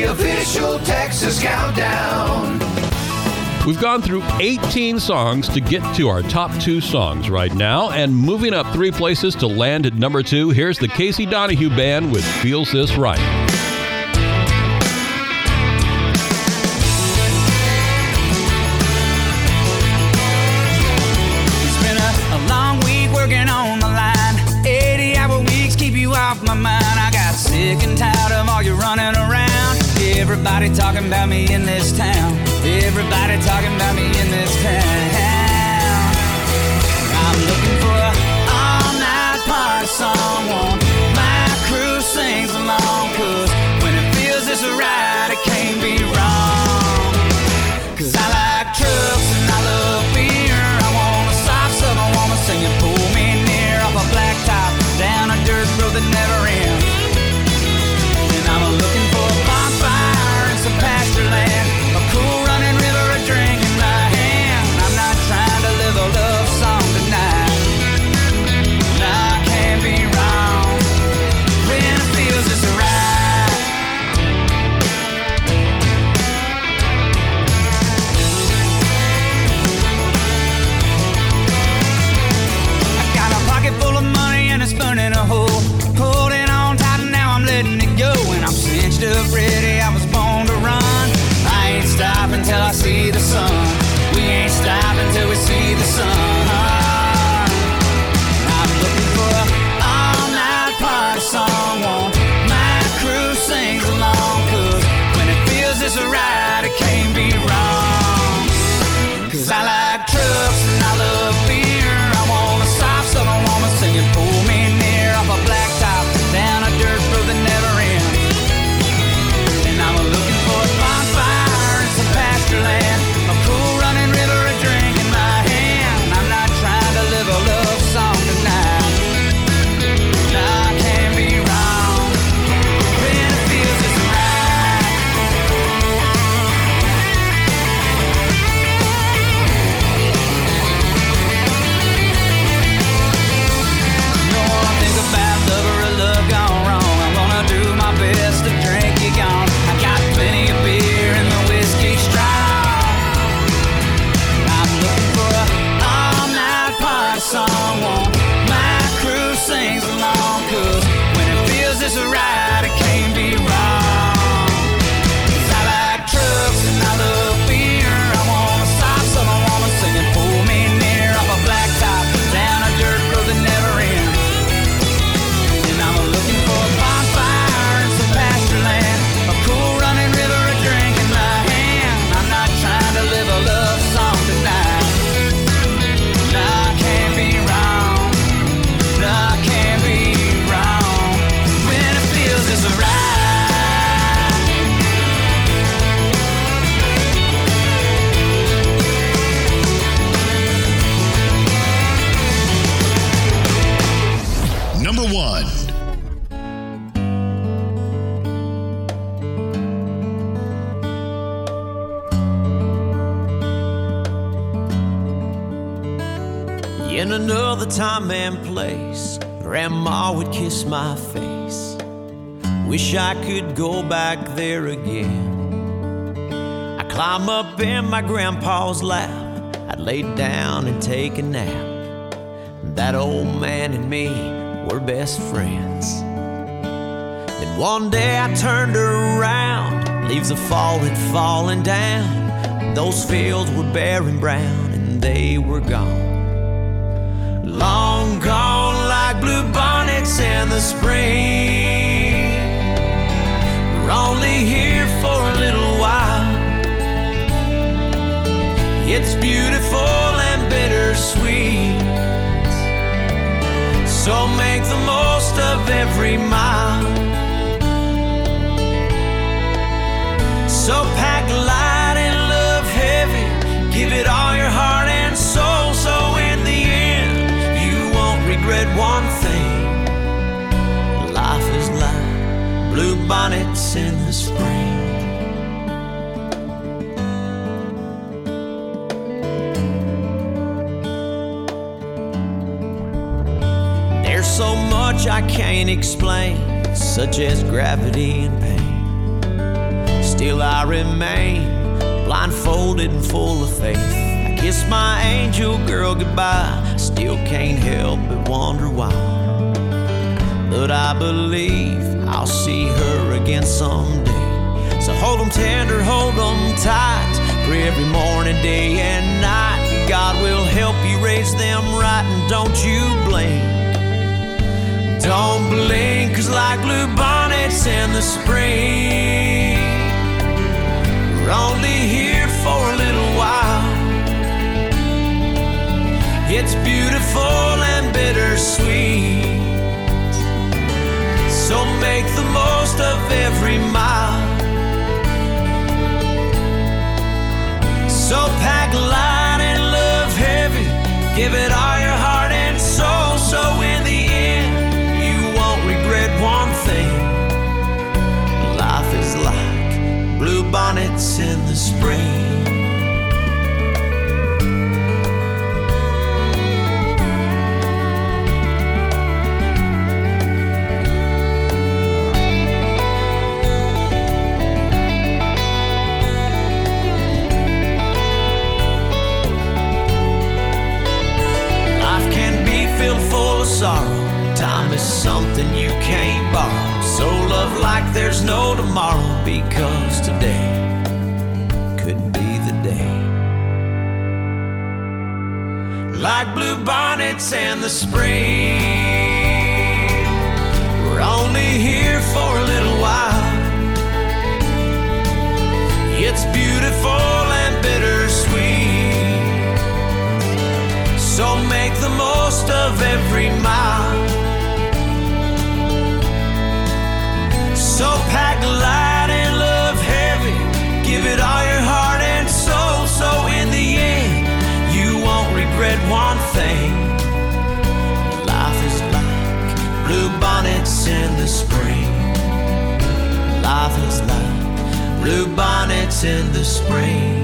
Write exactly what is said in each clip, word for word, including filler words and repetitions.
the official Texas Countdown. We've gone through eighteen songs to get to our top two songs right now, and moving up three places to land at number two, here's the Casey Donahue Band with Feels This Right. It's been a, a long week working on the line. eighty-hour weeks keep you off my mind. I got sick and tired of all you running around. Everybody talking about me in this town. Everybody talking about me in this town. I'm looking for a all-night party song. Want my crew sings along, 'cause when it feels this right, it can't be wrong. 'Cause I like trucks and I love beer. I want a soft southern woman singing, pull me near, off a black top, down a dirt road that never ends. And I'm looking for a bonfire and some pasture land, a cool running river, a drink in my hand. I'm not trying to live a love song tonight. No, I can't be wrong when it feels this right. I got a pocket full of money and it's burning a hole. Holding on tight and now I'm letting it go. And I'm cinched up ready, I was born to run. I ain't stopping till I see the sun. We ain't stopping till we see the sun. I'm looking for a all-night party song. Want my crew sings along, 'cause when it feels this right, it can't be wrong. 'Cause I like trucks and I love beer. I want a soft southern woman singing, pull me near, off a black top, down a dirt road that never ends. And I'm looking for a bonfire and some pasture land, a cool running river, a drink in my hand. I'm not trying to live a love song tonight. No, I can't be wrong when it feels this right. You know what I think about love or a love gone wrong. I'm gonna do my best to drink you gone. I got plenty of beer and the whiskey strong. I'm looking for a all-night party song. Want my crew sings along, 'cause when it feels this right, it can't be wrong. 'Cause I like trucks and I love beer. I want a soft southern woman singing, pull me near, off a black top, down a dirt road that never ends. And I'm looking for a bonfire and some pasture land, a cool running river, a drink in my hand. I'm not trying to live a love song tonight. No, I can't be wrong. No, I can't be wrong when it feels this right. Number one. In another time and place, Grandma would kiss my face. Wish I could go back there again. I'd climb up in my grandpa's lap. I'd lay down and take a nap. That old man and me were best friends. Then one day I turned around, leaves of fall had fallen down. Those fields were bare and brown and they were gone. Long gone like blue bonnets in the spring. We're only here for a little while. It's beautiful and bittersweet, so make the most of every mile. So pack light and love heavy, give it all your heart and soul, so in the end you won't regret one thing. Life is like blue bonnets in the spring. There's so much I can't explain, such as gravity and pain. Still I remain blindfolded and full of faith. I kiss my angel girl goodbye. I still can't help but wonder why. But I believe I'll see her again someday. So hold 'em tender, hold 'em tight. Pray every morning, day and night. God will help you raise them right, and don't you blink. Don't blink, 'cause like blue bonnets in the spring, we're only here for a little while. It's beautiful and bittersweet, so make the most of every mile. So pack light and love heavy, give it all your heart and soul, so in the end you won't regret one thing. Life is like blue bonnets in the spring. Sorrow, time is something you can't borrow. So love like there's no tomorrow, because today could be the day. Like blue bonnets in the spring, we're only here for a little while. It's beautiful and bittersweet, so make the most of every mile. So pack light and love heavy, give it all your heart and soul, so in the end you won't regret one thing. Life is like blue bonnets in the spring. Life is like blue bonnets in the spring.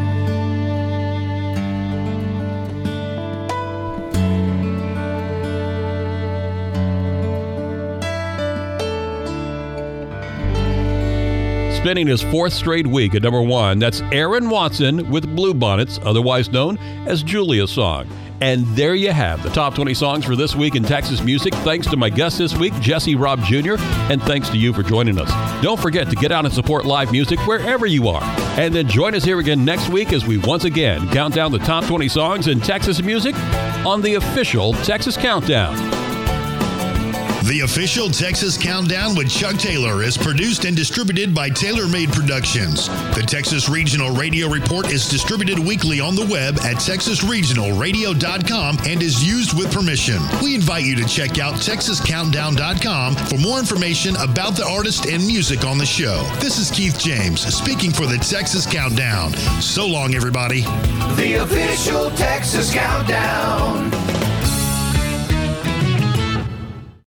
Spending his fourth straight week at number one, that's Aaron Watson with Blue Bonnets, otherwise known as Julia's Song. And there you have the top twenty songs for this week in Texas music. Thanks to my guest this week, Jesse Robb Junior, and thanks to you for joining us. Don't forget to get out and support live music wherever you are. And then join us here again next week as we once again count down the top twenty songs in Texas music on the official Texas Countdown. The official Texas Countdown with Chuck Taylor is produced and distributed by Taylor Made Productions. The Texas Regional Radio Report is distributed weekly on the web at texas regional radio dot com and is used with permission. We invite you to check out texas countdown dot com for more information about the artist and music on the show. This is Keith James speaking for the Texas Countdown. So long, everybody. The official Texas Countdown.